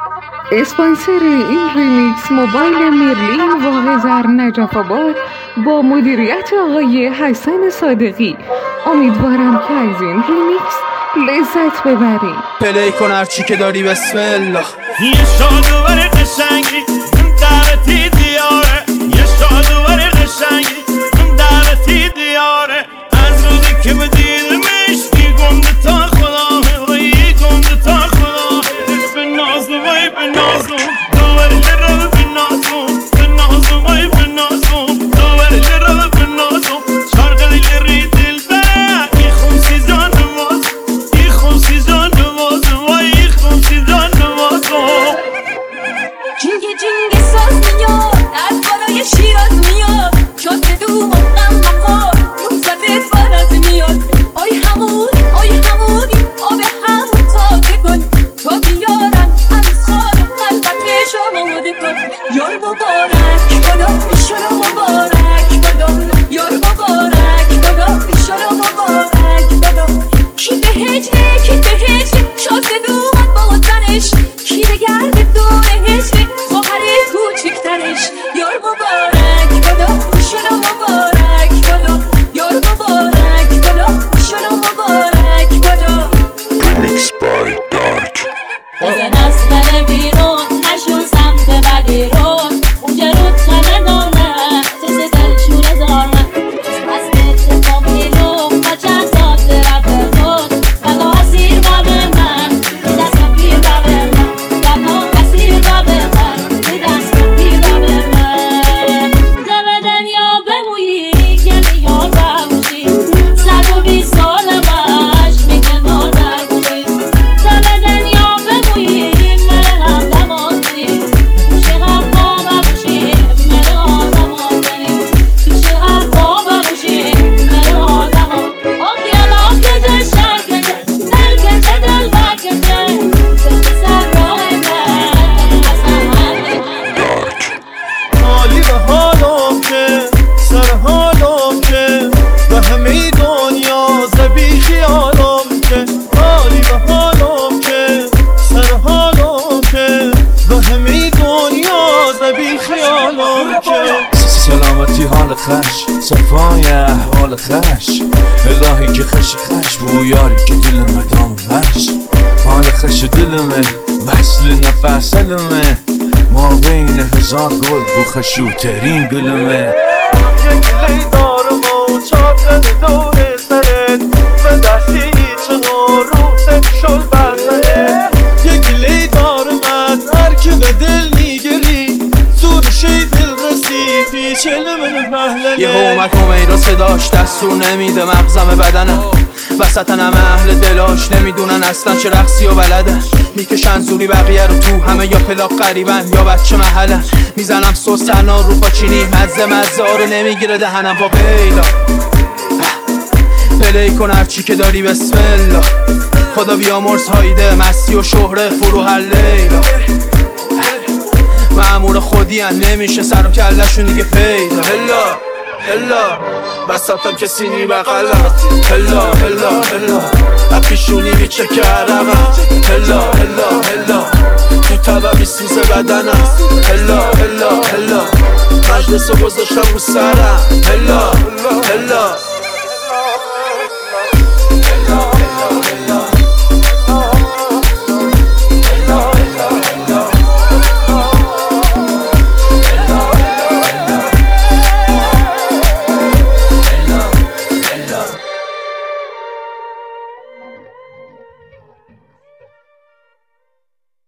اسپانسر این ریمیکس موبایل مرلین واقع در نجف آباد با مدیریت آقای حسن صادقی. امیدوارم که از این ریمیکس لذت ببرید. پلی کن هرچی که داری بسم الله. یه شادوار قشنگی دعوتی دیاره، یه شادوار قشنگی دعوتی دیاره. از روزی که بدیدمش گمده تا خدا، وای گمده تا خدا. به نازو وای به نازو دوباره لرم به نازو، به نازو وای به نازو دوباره لرم به نازو. شرقلی لری دل بره ای خمسی جان نواز، ای خمسی جان نواز، وای ای خمسی جان نوازو. جنگ جنگ ساز میاد از بالای شیراز میاد، شاد دو غم مخور روم زده فرز میاد. آی همون آی همونی آب همون تازه کن تا بیارم از خانم قلبت شما مده کن. یار مبارک بادا ایشالا مبارک بادا، یار مبارک بادا ایشالا مبارک بادا. کی به هجره کی به هجره شاد دو با زنش، کی به گرد دور هجره خواهر کوچکترش. یار مبارک بادا ایشالا مبارک بادا، یار مبارک بادا ایشالا مبارک بادا. Remix by Dark. بزن از تله بیرون نشون سمت بدی رو، اونجا رو تله داره تز دل شوره داره. از اتفاق بیرون با چند ساعت رفت خود بلا اسیر باب من دست پیر باب من، بلا اسیر باب من دست پیر باب من. دم دنیا بمویی که یار بموشی 120 سال باش میگه نار بگوشی. دم دنیا بمویی من هم دمازی میشه حرفا بموشی من آدم آدمی، میشه حرفا بموشی من آدم آدمی. آقیالا کجه شکجه دل کجه دل بکجه سر راه من اصلا همه حالی به حالم که سر حالم که به همه دنیا زبی خیالم که. حالی به حالم که سر حالم که به همه دنیا زبی خیالم که. سلامتی حال خش صفای احوال خش، الهی که خش خش بویاری که دل مدام وش. حال خش دلمه وصل نفس علمه، ما بین هزار گل بو خشوترین گلمه. گلی دارم و چاپ دور سرت و دستی چنو رو شل بزنه. گلی دارم از هر که به دل میگری زورشی دل رسی پیچ من پهلنه. یه اومد همی رو صداش دستور نمیده مغزم بدنم، وسطن همه اهل دلاش نمیدونن اصلا چه رقصی و بلدن. میکشن زوری بقیه رو تو همه یا پلاک قریبن یا بچه محلن. میزنم سوسنا رو پاچینی مزه مزه ها رو نمیگیره دهنم با بیلا. پلی کن هرچی که داری بسم الله. خدا بیامرز هایده مستی و شهره فرو هر لیلا. مأمور خودی هم نمیشه سر و کلشون دیگه پیدا. هلا هلا بساتم کسی نی بقلم، هلا هلا هلا اپیشونی میچه کرقم. هلا هلا هلا تو تبا میسوزه بدنم. هلا هلا هلا مجلس رو گذاشتم رو سرم. هلا